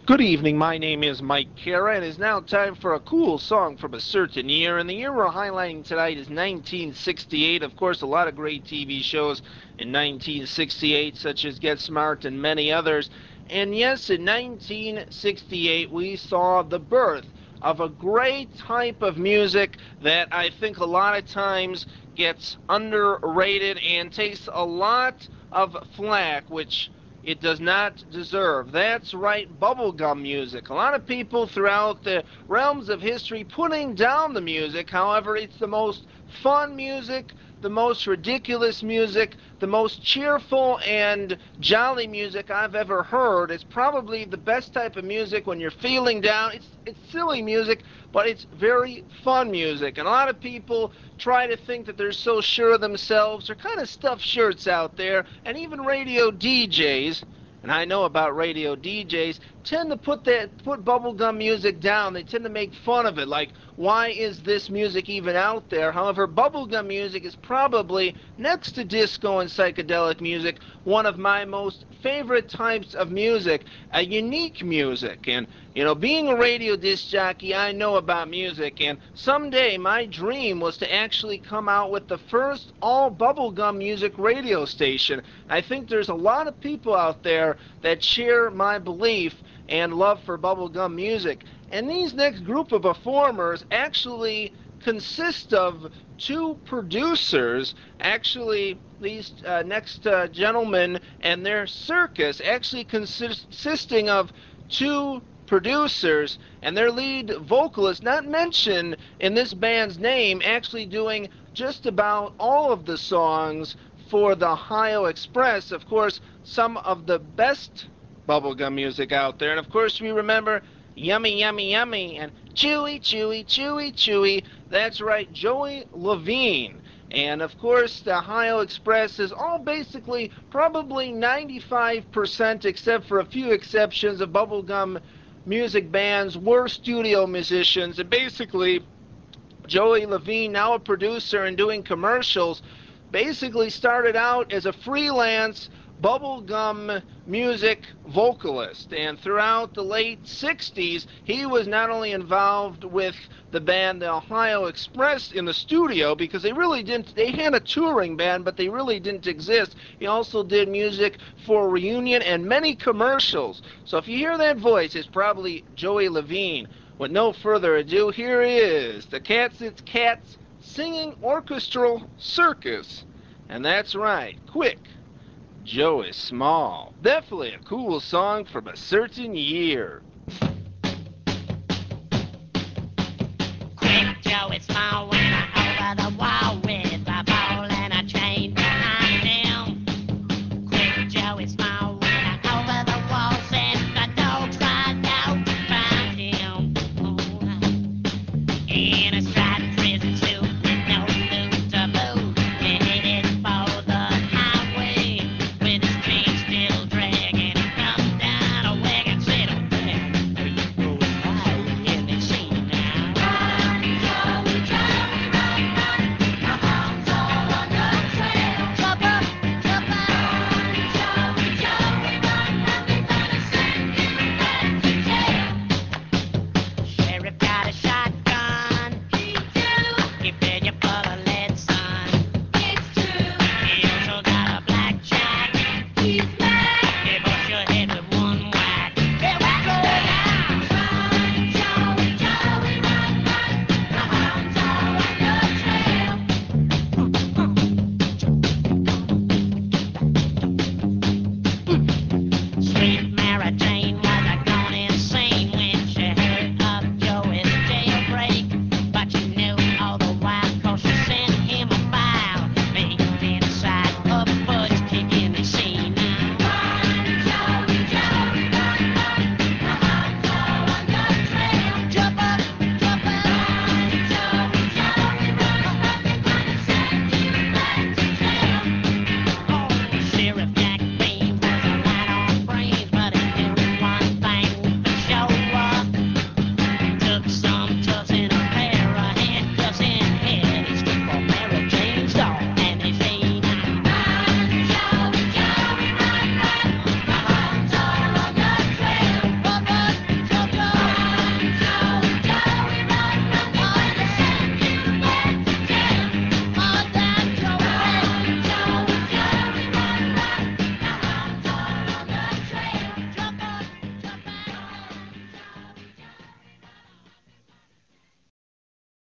Good evening, my name is Mike Kara, and it is now time for a cool song from a certain year. And the year we're highlighting tonight is 1968. Of course, a lot of great TV shows in 1968, such as Get Smart and many others. And yes, in 1968, we saw the birth of a great type of music that I think a lot of times gets underrated and takes a lot of flack, which it does not deserve. That's right, bubblegum music. A lot of people throughout the realms of history putting down the music. However, it's the most fun music, the most ridiculous music, the most cheerful and jolly music I've ever heard. It's probably the best type of music when you're feeling down. It's silly music, but it's very fun music. And a lot of people try to think that they're so sure of themselves. They're kind of stuffed shirts out there, and even radio DJs, and I know about radio DJs, tend to put bubblegum music down. They tend to make fun of it, like, why is this music even out there? However, bubblegum music is probably, next to disco and psychedelic music, one of my most favorite types of music, a unique music. And being a radio disc jockey, I know about music, and someday my dream was to actually come out with the first all bubblegum music radio station. I think there's a lot of people out there that share my belief and love for bubblegum music. And these next group of performers actually consist of two producers. Actually, these next gentlemen and their circus actually consisting of two producers and their lead vocalist, not mentioned in this band's name, actually doing just about all of the songs for the Ohio Express. Of course, some of the best bubblegum music out there. And of course, we remember Yummy, Yummy, Yummy and Chewy, Chewy, Chewy, Chewy. That's right, Joey Levine. And of course, the Ohio Express is all basically probably 95%, except for a few exceptions, of bubblegum music bands were studio musicians. And basically, Joey Levine, now a producer and doing commercials, basically started out as a freelance bubblegum music vocalist. And throughout the late 60s, he was not only involved with the band the Ohio Express in the studio, because they had a touring band, but they really didn't exist. He also did music for Reunion and many commercials. So if you hear that voice, it's probably Joey Levine. With no further ado, here is the Cats It's Cats Singing Orchestral Circus. And that's right, quick, Joe is small. Definitely a cool song from a certain year. Quick Joe is small with the over the wall